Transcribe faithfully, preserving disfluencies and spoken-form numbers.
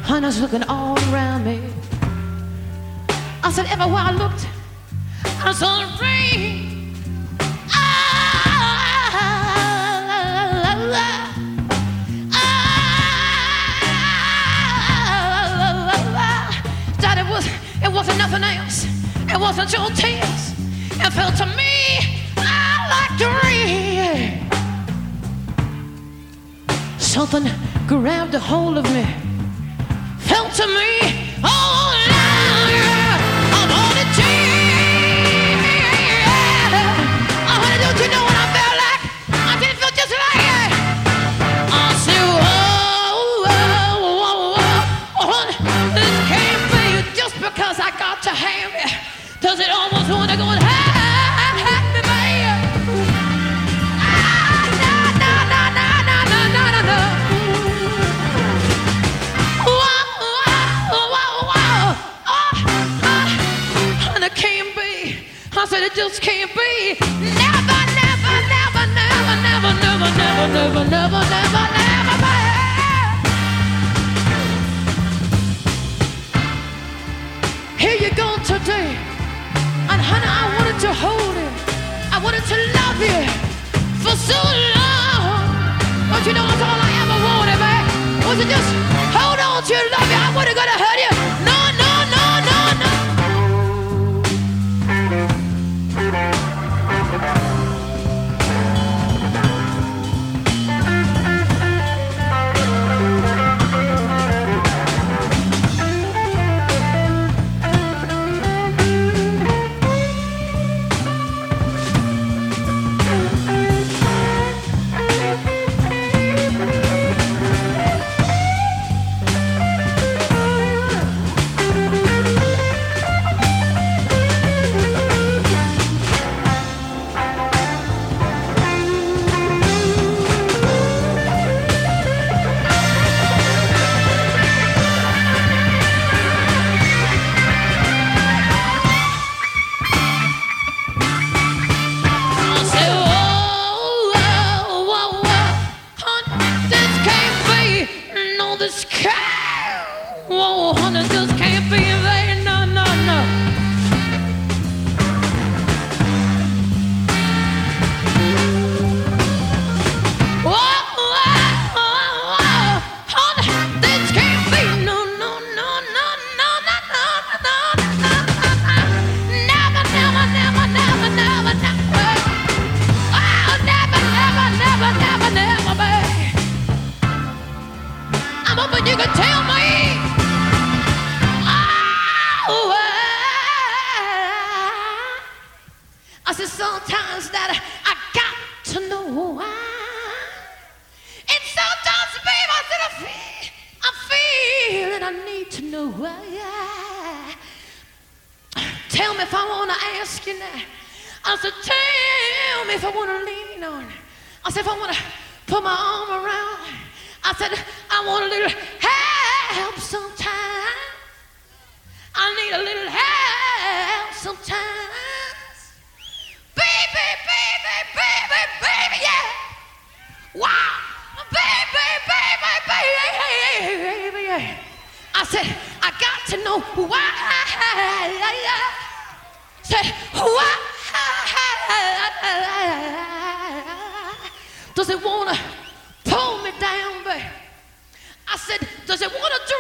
Honey's looking all around me. I said, everywhere I looked, I saw the rain. Ah, ah, that it was, it wasn't nothing else. It wasn't your tears. It felt to me like the rain. Something grabbed a hold of me. Felt to me, oh, yeah, I wanted to. Oh, honey, don't you know what I felt like? I didn't feel just like it. I said, oh, oh, oh, oh, oh, honey, this can't be just because I got to have it. Does it almost want to go and have me, baby? Ah, no, no, no, no, no, no, no, no, no. Whoa, whoa, whoa, whoa. Oh, oh, and it can't be. I said it just can't be. Never, never, never, never, never, never, never, never, never, never, never, never. Here you go today. And honey, I wanted to hold it. I wanted to love you for so long. But you know that's all I ever wanted, man. Was it just hold on to your love you? I wasn't gonna hurt you. No, no, no, no, no. Does it wanna pull me down, babe? I said, does it wanna